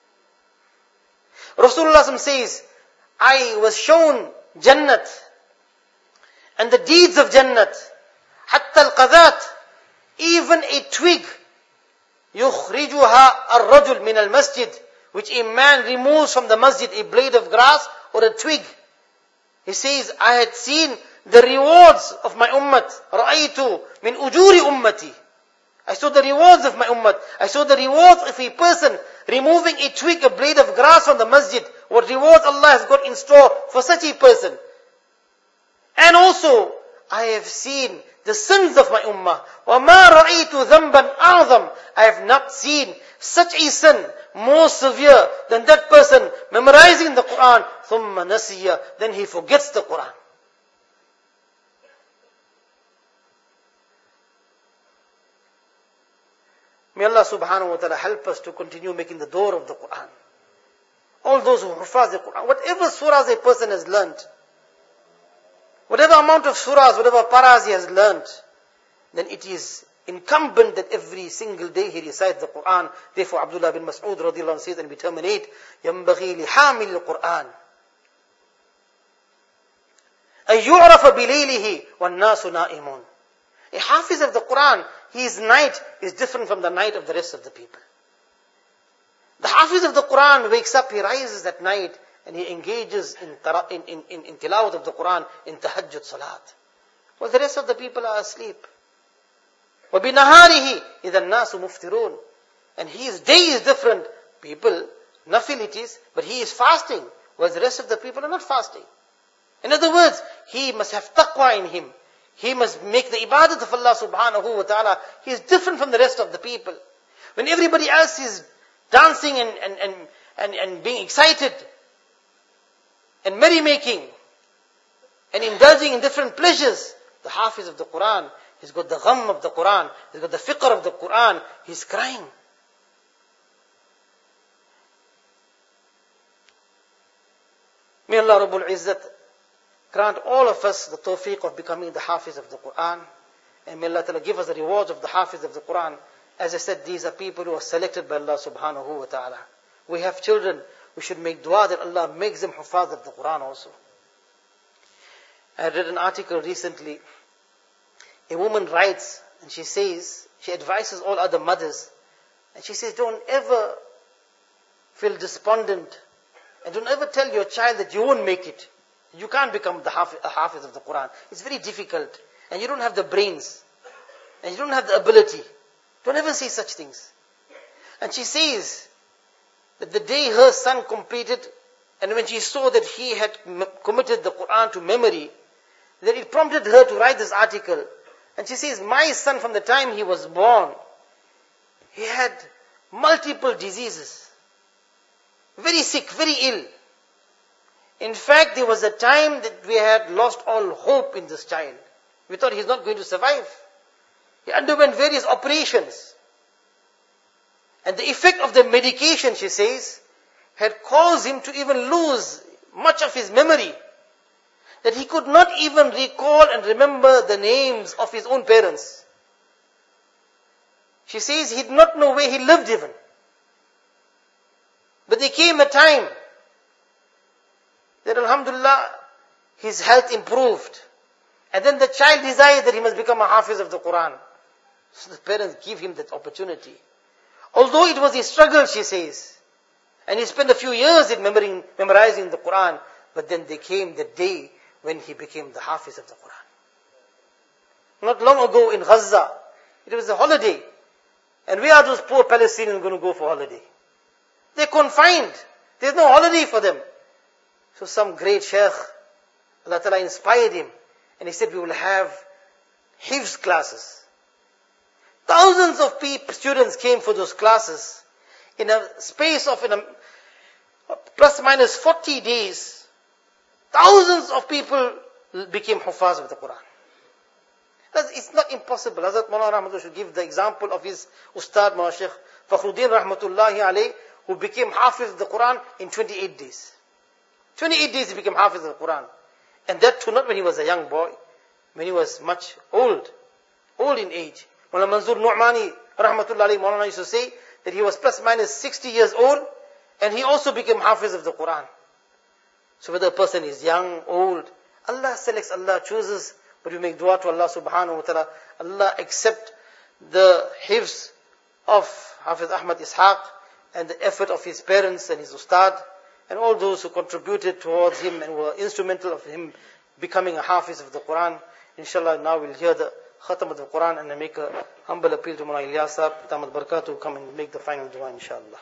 Rasulullah says, I was shown Jannat and the deeds of Jannat. Hatta al-qadat, even a twig, yukhrijuha ar-rajul min al-masjid, which a man removes from the masjid, a blade of grass or a twig. He says, I had seen the rewards of my ummat. Ra'aytu min ujuri ummati. I saw the rewards of my ummat. I saw the rewards of a person removing a twig, a blade of grass from the masjid. What rewards Allah has got in store for such a person. And also, I have seen the sins of my ummah. وَمَا رَأَيْتُ ذَنْبًا أَعْظَمْ. I have not seen such a sin more severe than that person memorizing the Quran, ثُمَّ نَسِيَ, then he forgets the Quran. May Allah subhanahu wa ta'ala help us to continue making the door of the Quran. All those who hufaz the Quran, whatever surahs a person has learnt, whatever amount of surahs, whatever paras he has learnt, then it is incumbent that every single day he recites the Quran. Therefore Abdullah bin Mas'ud radiallahu anhu says, and we terminate, يَنْبَغِي لِحَامِلِ الْقُرْآنِ أَن يُعْرَفَ بِلَيْلِهِ وَالنَّاسُ نَائِمُونَ. A Hafiz of the Quran, his night is different from the night of the rest of the people. The Hafiz of the Quran wakes up, he rises at night, and he engages in, in, in, in, in tilawat of the Quran, in tahajjud salat. Well, the rest of the people are asleep. وَبِنَهَارِهِ إِذَا النَّاسُ مُفْتِرُونَ. And his day is different. People, nafil it is, but he is fasting, whereas the rest of the people are not fasting. In other words, he must have taqwa in him. He must make the ibadat of Allah subhanahu wa ta'ala. He is different from the rest of the people. When everybody else is dancing and, and, and, and, and being excited and merrymaking and indulging in different pleasures, the Hafiz of the Quran, he's got the gham of the Quran, he's got the fiqr of the Quran, he's crying. May Allah Rabbul Izzat grant all of us the tawfiq of becoming the Hafiz of the Quran. And may Allah Ta'ala give us the rewards of the Hafiz of the Quran. As I said, these are people who are selected by Allah subhanahu wa ta'ala. We have children, we should make dua that Allah makes them Hufaz of the Quran also. I read an article recently. A woman writes and she says, she advises all other mothers, and she says, don't ever feel despondent, and don't ever tell your child that you won't make it. You can't become the hafiz, a hafiz of the Quran. It's very difficult, and you don't have the brains, and you don't have the ability. Don't ever say such things. And she says that the day her son completed, and when she saw that he had committed the Quran to memory, that it prompted her to write this article. And she says, my son, from the time he was born, he had multiple diseases. Very sick, very ill. In fact, there was a time that we had lost all hope in this child. We thought he's not going to survive. He underwent various operations. And the effect of the medication, she says, had caused him to even lose much of his memory. That he could not even recall and remember the names of his own parents. She says he did not know where he lived even. But there came a time that alhamdulillah, his health improved. And then the child desired that he must become a hafiz of the Quran. So the parents give him that opportunity. Although it was a struggle, she says, and he spent a few years in memorizing, memorizing the Quran, but then there came the day when he became the hafiz of the Quran. Not long ago in Gaza, it was a holiday. And where are those poor Palestinians going to go for holiday? They're confined. There's no holiday for them. So some great sheikh, Allah Ta'ala inspired him. And he said, we will have hifz classes. Thousands of people, students came for those classes. In a space of in a, plus minus forty days, thousands of people became hufaz of the Quran. It's not impossible. Hazrat Mawlana Rahmatullah should give the example of his Ustad Mawlana Shaykh Fakhruddin Rahmatullahi alayh, who became hafiz of the Quran in twenty-eight days. twenty-eight days he became hafiz of the Quran. And that too not when he was a young boy, when he was much old, old in age. Mawlana Manzoor Nu'mani Rahmatullahi alayh, Mawlana used to say that he was plus minus sixty years old, and he also became hafiz of the Quran. So whether a person is young, old, Allah selects, Allah chooses, but we make dua to Allah subhanahu wa ta'ala. Allah accept the hifz of Hafiz Ahmad Ishaq and the effort of his parents and his ustad and all those who contributed towards him and were instrumental of him becoming a hafiz of the Quran. Inshallah, now we'll hear the khatam of the Quran and I make a humble appeal to Mullah Ilyas Sahib, Damat Barakatuh, to come and make the final dua, inshallah.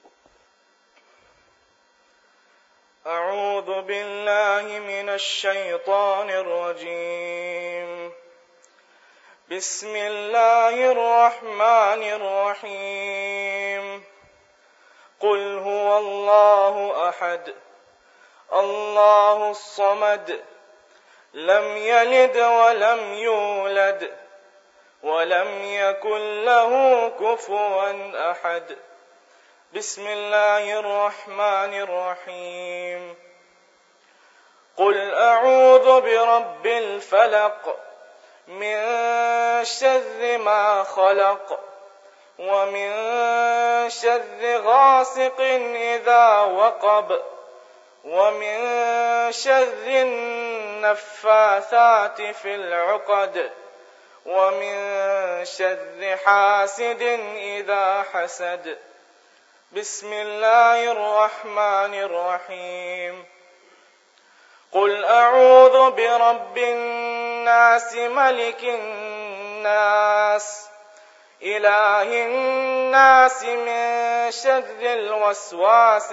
أعوذ بالله من الشيطان الرجيم بسم الله الرحمن الرحيم قل هو الله أحد الله الصمد لم يلد ولم يولد ولم يكن له كفوا أحد بسم الله الرحمن الرحيم قل أعوذ برب الفلق من شر ما خلق ومن شر غاسق إذا وقب ومن شر النفاثات في العقد ومن شر حاسد إذا حسد بسم الله الرحمن الرحيم قل أعوذ برب الناس ملك الناس إله الناس من شر الوسواس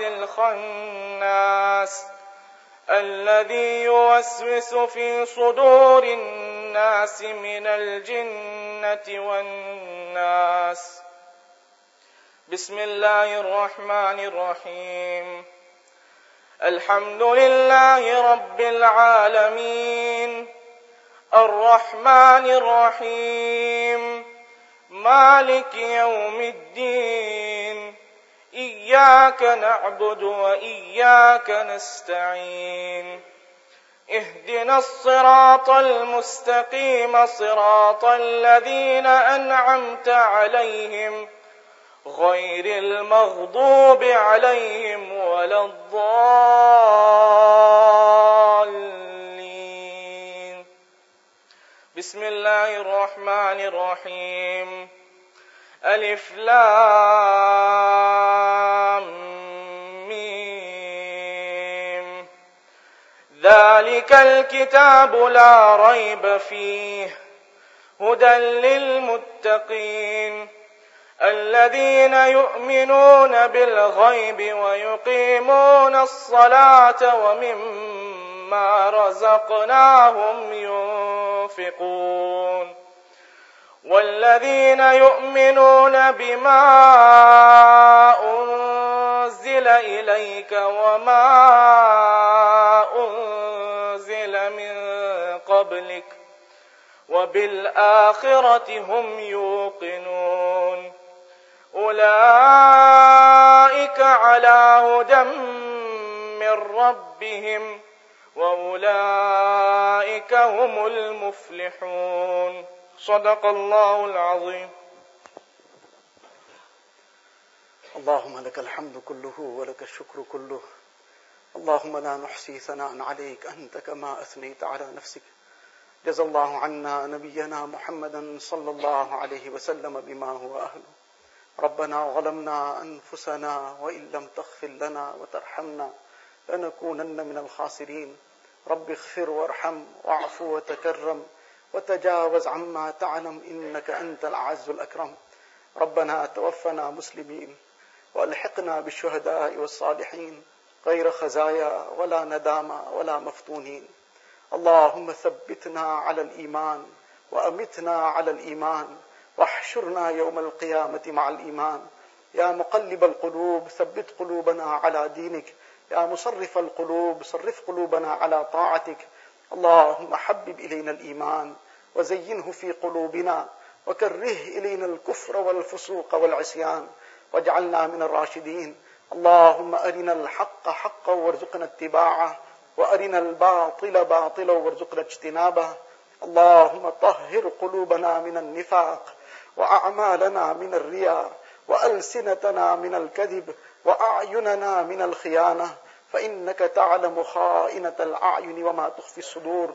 الخناس الذي يوسوس في صدور الناس الناس من الجنة والناس. بسم الله الرحمن الرحيم. الحمد لله رب العالمين، الرحمن الرحيم، مالك يوم الدين، إياك نعبد وإياك نستعين، اهدنا الصراط المستقيم صراط الذين أنعمت عليهم غير المغضوب عليهم ولا الضالين. بسم الله الرحمن الرحيم. ألف لام ميم. ذلك الكتاب لا ريب فيه هدى للمتقين الذين يؤمنون بالغيب ويقيمون الصلاة ومما رزقناهم ينفقون والذين يؤمنون بما أنزل إليك وما أنزل من قبلك وبالآخرة هم يوقنون أولئك على هدى من ربهم وأولئك هم المفلحون. صدق الله العظيم. اللهم لك الحمد كله ولك الشكر كله. اللهم لا نحصي ثناء عليك أنت كما أثنيت على نفسك. جزا الله عنا نبينا محمدا صلى الله عليه وسلم بما هو أهله. ربنا ظلمنا أنفسنا وإن لم تغفر لنا وترحمنا لنكونن من الخاسرين. رب اغفر وارحم واعف وتكرم وتجاوز عما تعلم إنك أنت الأعز الأكرم. ربنا توفنا مسلمين وألحقنا بالشهداء والصالحين غير خزايا ولا ندامة ولا مفتونين. اللهم ثبتنا على الإيمان وأمتنا على الإيمان واحشرنا يوم القيامة مع الإيمان. يا مقلب القلوب ثبت قلوبنا على دينك. يا مصرف القلوب صرف قلوبنا على طاعتك. اللهم حبب إلينا الإيمان وزينه في قلوبنا وكره إلينا الكفر والفسوق والعصيان واجعلنا من الراشدين. اللهم أرنا الحق حقا وارزقنا اتباعه وأرنا الباطل باطلا وارزقنا اجتنابه. اللهم طهر قلوبنا من النفاق وأعمالنا من الرياء وألسنتنا من الكذب وأعيننا من الخيانة فإنك تعلم خائنة الأعين وما تخفي الصدور.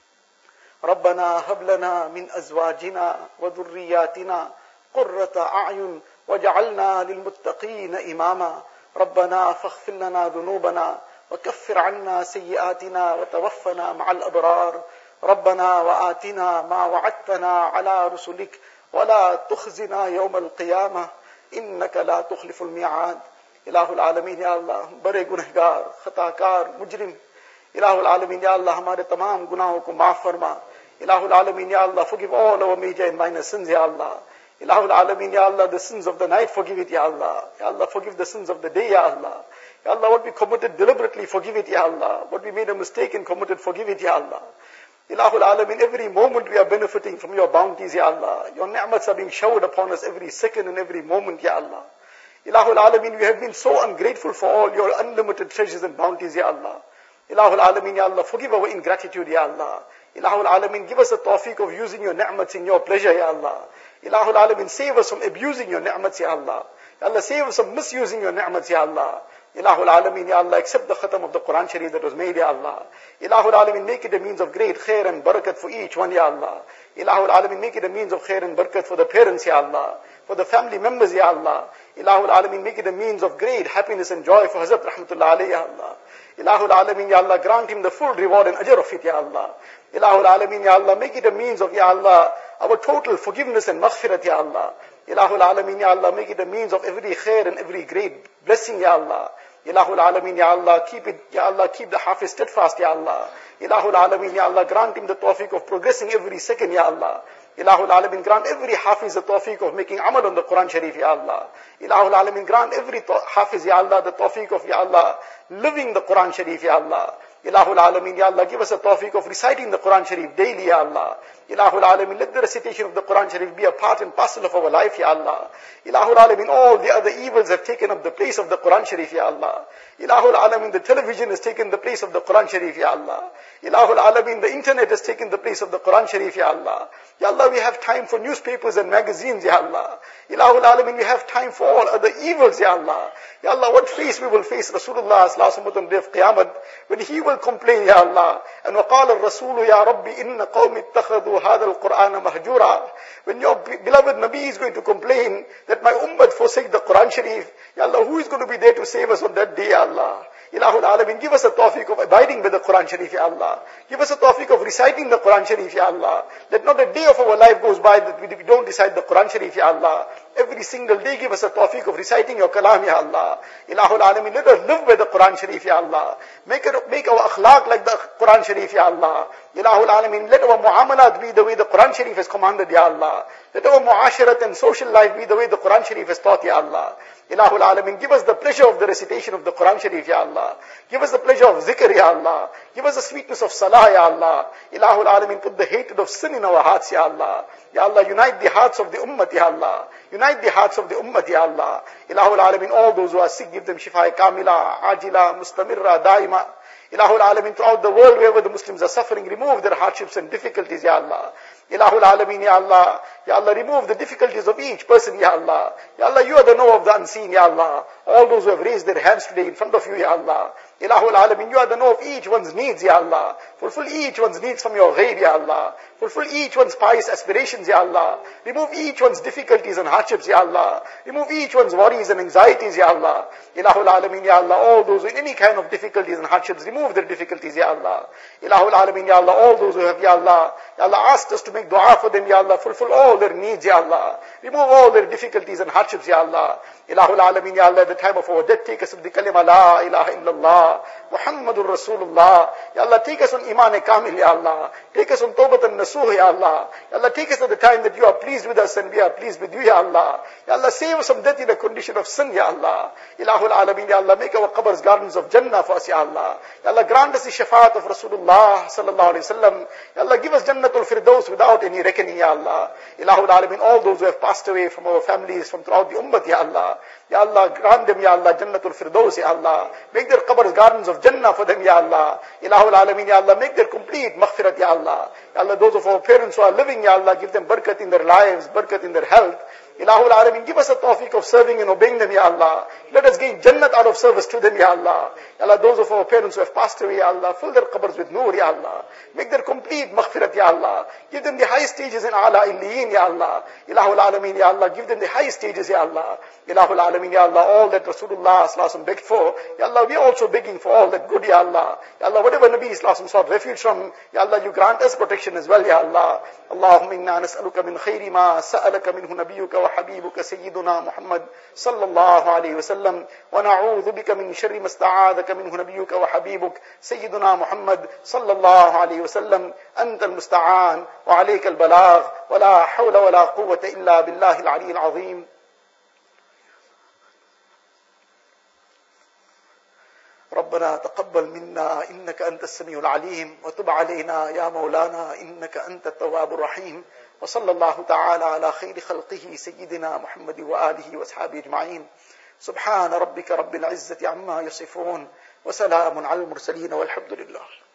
ربنا هب لنا من أزواجنا وذرياتنا قرة أعين واجعلنا للمتقين إماما. ربنا فاغفر لنا ذنوبنا وكفر عنا سيئاتنا وتوفنا مع الأبرار. ربنا وآتنا ما وعدتنا على رسلك ولا تخزنا يوم القيامة إنك لا تخلف الميعاد. إله العالمین یا اللہ ہم بڑے گنہگار خطا کار مجرم. الہ العالمین یا اللہ ہمارے تمام گناہوں کو معاف فرما. الہ العالمین یا اللہ forgive all our major and minor sins ya Allah. الہ العالمین ya Allah the sins of the night forgive it ya Allah. Ya Allah forgive the sins of the day ya Allah. Ya Allah what we committed deliberately forgive it ya Allah. What we made a mistake and committed forgive it ya Allah. Ilahul Alamin, every moment we are benefiting from your bounties, Ya Allah. Your ni'mats are being showered upon us every second and every moment, Ya Allah. Ilahul Alamin, we have been so ungrateful for all your unlimited treasures and bounties, Ya Allah. Ilahul Alamin, Ya Allah, forgive our ingratitude, Ya Allah. Ilahul Alamin, give us the tawfiq of using your ni'mats in your pleasure, Ya Allah. Ilahul Alamin, save us from abusing your ni'mats, Ya Allah. Ya Allah, save us from misusing your ni'mats, Ya Allah. Ilahul Alamin, Ya Allah, accept the khatam of the Quran Sharif that was made, Ya Allah. Ilahul Alamin, make it a means of great khair and barakat for each one, Ya Allah. Ilahul Alamin, make it a means of khair and barakat for the parents, Ya Allah. For the family members, Ya Allah. Ilahul Alamin, make it a means of great happiness and joy for Hazrat Rahmatullah alayhi, Ya Allah. Ilahul Alamin, Ya Allah, grant him the full reward and ajr of it, Ya Allah. Ilahul Alamin, Ya Allah, make it a means of, Ya Allah, our total forgiveness and maghfirat, Ya Allah. Ilahul Alamin, Ya Allah, make it a means of every khair and every great blessing, Ya Allah. Ilahul Alameen, Ya Allah, keep it, Ya Allah, keep the Hafiz steadfast, Ya Allah. Ilahul Alameen, Ya Allah, grant him the tawfiq of progressing every second, Ya Allah. Ilahul Alameen, grant every Hafiz the tawfiq of making amal on the Quran Sharif, Ya Allah. Ilahul Alameen, grant every Hafiz, Ya Allah, the tawfiq of, Ya Allah, living the Quran Sharif, Ya Allah. Ilahul Alameen, Ya Allah, give us a tawfiq of reciting the Quran Sharif daily, Ya Allah. Ilahul Alameen, let the recitation of the Quran Sharif be a part and parcel of our life, Ya Allah. Ilahul Alameen, all the other evils have taken up the place of the Quran Sharif, Ya Allah. Ilahul Alameen, the television has taken the place of the Quran Sharif, Ya Allah. Ilahul Alameen, the internet has taken the place of the Quran Sharif, Ya Allah. Ya Allah, we have time for newspapers and magazines, Ya Allah. Ilahul Alameen, we have time for all other evils, Ya Allah. Ya Allah, what face we will face Rasulullah sallallahu alaihi wasallam on the day of Qiyamah when he will complain, Ya Allah. And وَقَالَ الرَّسُولُ يَا رَبِّ إِنَّ قَوْمِ اتَّخَذُوا هَذَا الْقُرْآنَ مَهْجُورًا. When your beloved Nabi is going to complain that my ummah forsake the Quran Sharif, Ya Allah, who is going to be there to save us on that day, Ya Allah? Ilahul Alameen, give us a tawfiq of abiding with the Quran Sharif, Ya Allah. Give us a tawfiq of reciting the Quran Sharif, Ya Allah. Let not a day of our life goes by that we don't recite the Quran Sharif, Ya Allah. Every single day give us a tawfiq of reciting your kalam, Ya Allah. Ilahul Alameen, let us live with the Quran Sharif, Ya Allah. Make, it, make our akhlaq like the Quran Sharif, Ya Allah. Ilahul Alameen, let our muamalat be the way the Quran Sharif has commanded, Ya Allah. Let our muasharat and social life be the way the Quran Sharif has taught, Ya Allah. Ilahul Alameen, give us the pleasure of the recitation of the Quran Sharif, Ya Allah. Give us the pleasure of zikr, Ya Allah. Give us the sweetness of salah, Ya Allah. Ilahul Alameen, put the hatred of sin in our hearts, Ya Allah. Ya Allah, unite the hearts of the ummah, Ya Allah. Unite the hearts of the ummah, Ya Allah. Ilahul Alameen, all those who are sick, give them shifa kamila, ajila, mustamirra, daima. Ilahul Alameen, throughout the world, wherever the Muslims are suffering, remove their hardships and difficulties, Ya Allah. Ilahul Alameen, Ya Allah. Ya Allah, remove the difficulties of each person, Ya Allah. Ya Allah, you are the knower of the unseen, Ya Allah. All those who have raised their hands today in front of you, Ya Allah. Ilahul Alameen, you are the knower of each one's needs, Ya Allah. Fulfill each one's needs from your ghaib, Ya Allah. Fulfill each one's pious aspirations, Ya Allah. Remove each one's difficulties and hardships, Ya Allah. Remove each one's worries and anxieties, Ya Allah. Ilahul Alameen, Ya Allah, all those in any kind of difficulties and hardships, remove their difficulties, Ya Allah. Ilahul Alameen, Ya Allah, all those who have, Ya Allah, Ya Allah, asked us to make dua for them, Ya Allah. Fulfill all their needs, Ya Allah. Remove all their difficulties and hardships, Ya Allah. Ilahul Alameen, Ya Allah, at the time of our death, take us with the kalima, La ilaha illallah, Muhammadur Rasulullah. Ya Allah, take us on Iman Kamil, Ya Allah. Take us on Tawbat and Nasuh, Ya Allah. Ya Allah, take us at the time that you are pleased with us and we are pleased with you, Ya Allah. Ya Allah, save us from death in a condition of sin, Ya Allah. Ilahul Alameen, Ya Allah, make our qabrs gardens of Jannah for us, Ya Allah. Ya Allah, grant us the shafaat of Rasulullah sallallahu alayhi wa sallam. Ya Allah, give us Jannatul Firdaus without any reckoning, Ya Allah. Ilahul Alameen, all those who have passed away from our families, from throughout the ummah, Ya Allah. Ya Allah, grant them, Ya Allah, Jannatul Firdaus, Ya Allah. Make their qabrs gardens of Jannah for them, Ya Allah. Ilahul Alameen, Ya Allah, make their complete maghfirat, Ya Allah. Ya Allah, those of our parents who are living, Ya Allah, give them barakat in their lives, barakat in their health. Ilahul Alameen, give us a tawfiq of serving and obeying them, Ya Allah. Let us gain Jannat out of service to them, Ya Allah. Ya Allah, those of our parents who have passed away, Ya Allah, fill their qabrs with noor, Ya Allah. Make their complete maghfirat, Ya Allah. Give them the highest stages in Ala Illiyin, Ya Allah. Ilahul Alameen, Ya Allah, give them the highest stages, Ya Allah. Ilahul Alameen, Ya Allah, all that Rasulullah sallallahu alaihi wasallam begged for, Ya Allah, we are also begging for all that good, Ya Allah. Ya Allah, whatever Nabi sallallahu alaihi wasallam sought refuge from, Ya Allah, you grant us protection as well, Ya Allah. Allahumma inna nas'aluka min khayri ma sa'alaka minhu nabiyyuka wa habibuka sayyiduna Muhammad sallallahu alayhi wa sallam, wa na'udhu bika min sharri ma sta'adaka minhu nabiyyuka wa habibuk sayyiduna Muhammad sallallahu alayhi wa sallam. Anta al-musta'an wa alayka al-balagh wa la hawla wa la quwwata illa billahi al-'ali al-'azim. ربنا تقبل منا إنك أنت السميع العليم وتب علينا يا مولانا إنك أنت التواب الرحيم وصلى الله تعالى على خير خلقه سيدنا محمد وآله وأصحابه أجمعين سبحان ربك رب العزة عما يصفون وسلام على المرسلين والحمد لله.